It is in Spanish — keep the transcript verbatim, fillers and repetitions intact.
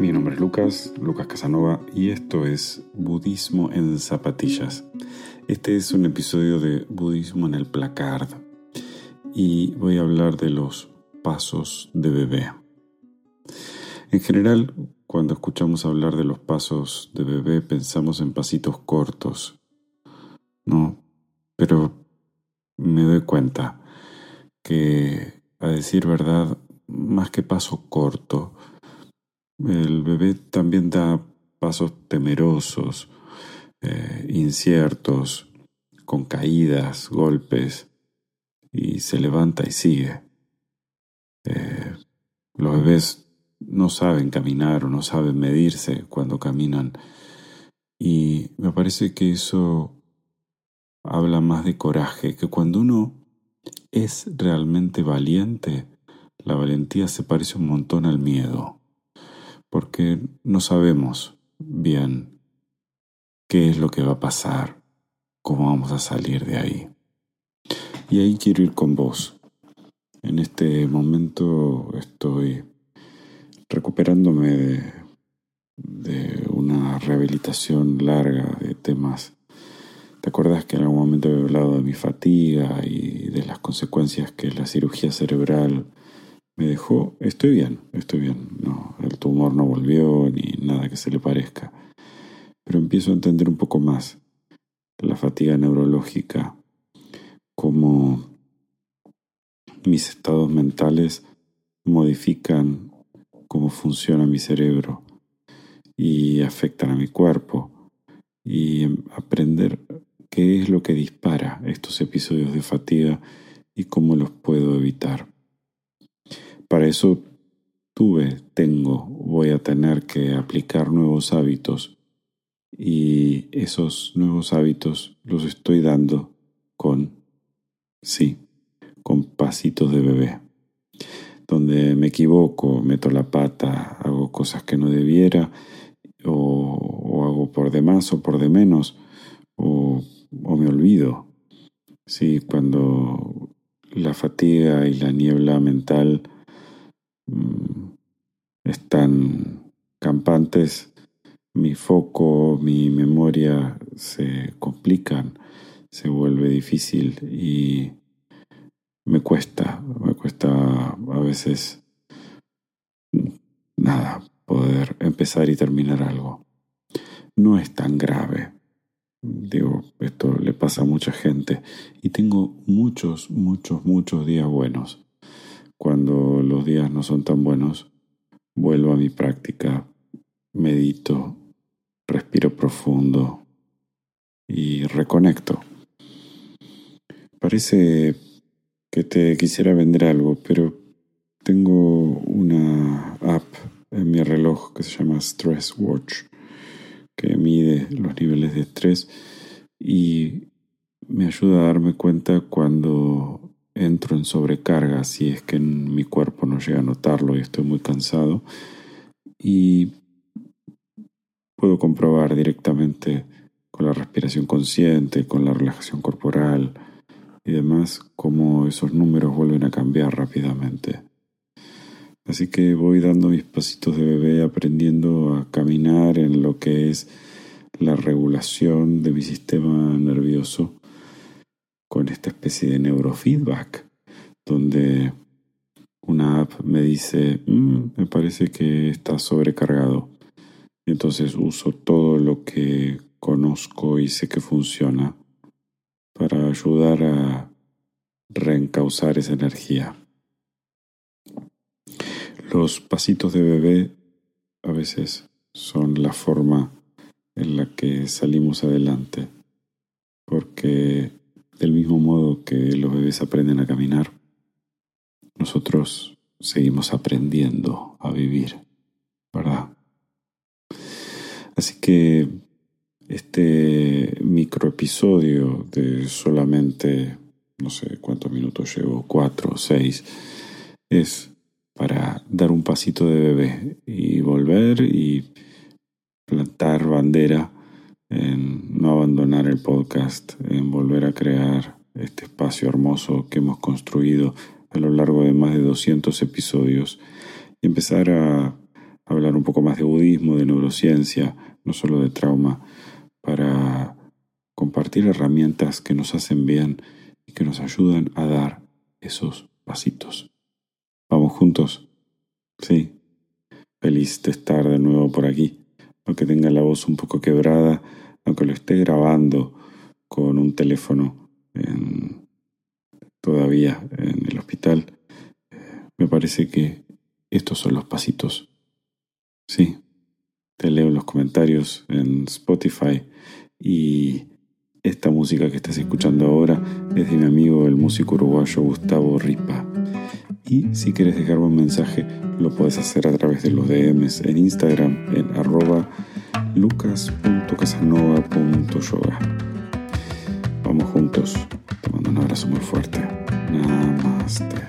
Mi nombre es Lucas, Lucas Casanova, y esto es Budismo en Zapatillas. Este es un episodio de Budismo en el Placard y voy a hablar de los pasos de bebé. En general, cuando escuchamos hablar de los pasos de bebé, pensamos en pasitos cortos, ¿no? Pero me doy cuenta que, a decir verdad, más que paso corto, el bebé también da pasos temerosos, eh, inciertos, con caídas, golpes, y se levanta y sigue. Eh, los bebés no saben caminar o no saben medirse cuando caminan, y me parece que eso habla más de coraje, que cuando uno es realmente valiente, la valentía se parece un montón al miedo, porque no sabemos bien qué es lo que va a pasar, cómo vamos a salir de ahí. Y ahí quiero ir con vos. En este momento estoy recuperándome de, de una rehabilitación larga de temas. ¿Te acuerdas que en algún momento he hablado de mi fatiga y de las consecuencias que la cirugía cerebral me dejó? Estoy bien, estoy bien. No, el tumor no volvió ni nada que se le parezca. Pero empiezo a entender un poco más la fatiga neurológica, cómo mis estados mentales modifican cómo funciona mi cerebro y afectan a mi cuerpo, y aprender qué es lo que dispara estos episodios de fatiga y cómo los puedo evitar. Para eso tuve, tengo, voy a tener que aplicar nuevos hábitos, y esos nuevos hábitos los estoy dando con, sí, con pasitos de bebé, donde me equivoco, meto la pata, hago cosas que no debiera, o, o hago por de más o por de menos, o, o me olvido. Sí, cuando la fatiga y la niebla mental mmm, están campantes, mi foco, mi memoria se complican, se vuelve difícil y me cuesta, me cuesta a veces nada, poder empezar y terminar algo. No es tan grave. Digo, esto le pasa a mucha gente y tengo muchos, muchos, muchos días buenos. Cuando los días no son tan buenos, vuelvo a mi práctica, medito, respiro profundo y reconecto. Parece que te quisiera vender algo, pero tengo una app en mi reloj que se llama Stress Watch, que mide los niveles de estrés y me ayuda a darme cuenta cuando entro en sobrecarga, si es que en mi cuerpo no llega a notarlo y estoy muy cansado, y puedo comprobar directamente con la respiración consciente, con la relajación corporal y demás, cómo esos números vuelven a cambiar rápidamente. Así que voy dando mis pasitos de bebé, aprendiendo a caminar en lo que es la regulación de mi sistema nervioso con esta especie de neurofeedback, donde una app me dice, mmm, me parece que está sobrecargado. Y entonces uso todo lo que conozco y sé que funciona para ayudar a reencauzar esa energía. Los pasitos de bebé a veces son la forma en la que salimos adelante, porque del mismo modo que los bebés aprenden a caminar, nosotros seguimos aprendiendo a vivir, ¿verdad? Así que este microepisodio de solamente, no sé cuántos minutos llevo, cuatro o seis, es para dar un pasito de bebé y volver y plantar bandera en no abandonar el podcast, en volver a crear este espacio hermoso que hemos construido a lo largo de más de doscientos episodios y empezar a hablar un poco más de budismo, de neurociencia, no solo de trauma, para compartir herramientas que nos hacen bien y que nos ayudan a dar esos pasitos. ¿Vamos juntos? Sí. Feliz de estar de nuevo por aquí. Aunque tenga la voz un poco quebrada, aunque lo esté grabando con un teléfono en, todavía en el hospital, me parece que estos son los pasitos. Sí, te leo en los comentarios en Spotify y esta música que estás escuchando ahora es de mi amigo el músico uruguayo Gustavo Ripa. Y si quieres dejarme un mensaje, lo puedes hacer a través de los D Ms en Instagram en arroba lucas punto casanova punto yoga. Vamos juntos. Te mando un abrazo muy fuerte. Namaste.